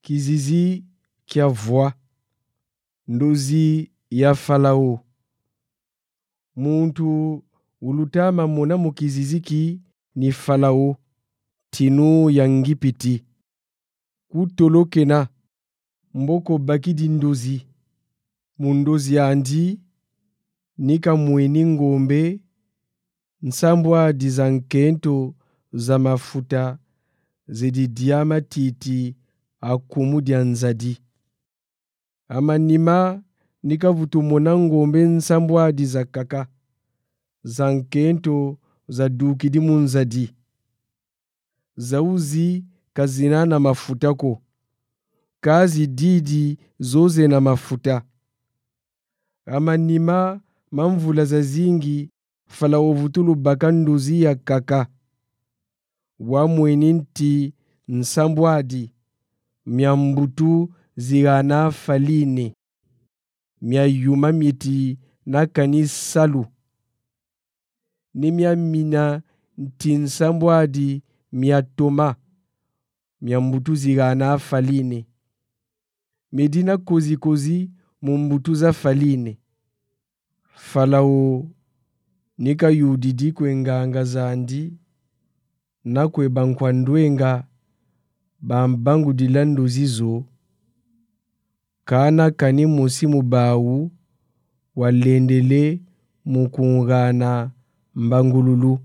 Kizizi kia voa. Ndozi ya Farao. Muntu ulutama mona mukiziziki ni Farao tinu ya Ngipiti. Kutolokena mboko bakidi ndozi. Mundozi andi nika mweni ngombe nsambwa dizankento za mafuta zedi diama titi akumu dia nzadi. Amanima nika vutumona ngombe nsambwa dizakaka zankento za dukidi munzadi. Zauzi kazina na mafutako. Kazi didi zoze na mafuta. Amanima mamvula za zingi Farao vutulu bakanduzi ya kaka. Wa mweninti nsambwadi miambutu zigana faline. Mia yuma miti na kanisalu. Ni mia mina nti nsambwadi mia toma. Miambutu zigana faline. Medina kozi kozi mumbutu za faline. Farao nika yudidi kwenganga zandi na kwe bankwanduenga bambangu dilando zizo kana kani musimu bawu walendele mukungana mbangululu.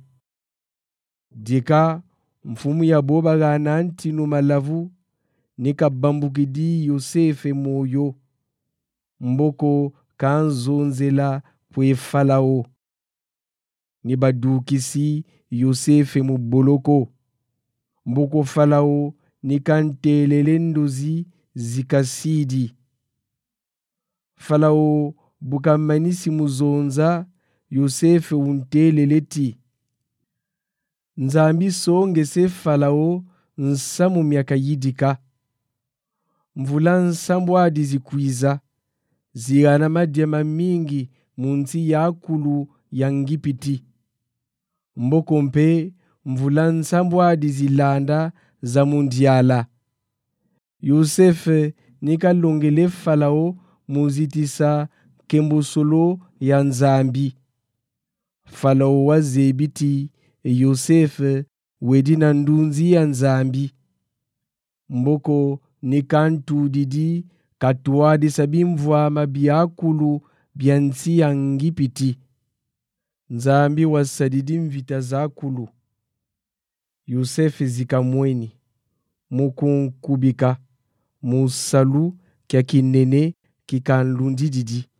Dika mfumu ya boba gana ntinu malavu nika bambukidi Yosefe moyo mboko kanzonzela pwe Farao. Ni badukisi Yosefe muboloko. Mboko Farao ni kantelele ndozi zikasidi. Farao bukamanisi muzonza Yosefe unteleleti. Nzambi songe se Farao nsamu miaka yidika. Mvula nsambwa dizikwiza. Zigana madiama mingi munsi yakulu ya Ngipiti. Mboko mpe mvula nsambwa dizilanda za mundiala. Yosefe nika longele Farao muzitisa kembosolo ya nzambi. Farao wa zebiti Yosefe wedina ndunzi ya nzambi. Mboko nika ntudidi katuadi sabimvwa mabiakulu biansi ya Ngipiti. Nzambi wasadidi mvita zakulu. Yosefe zikamweni. Mukunkubika. Musalu kia kinene kikanlundi didi.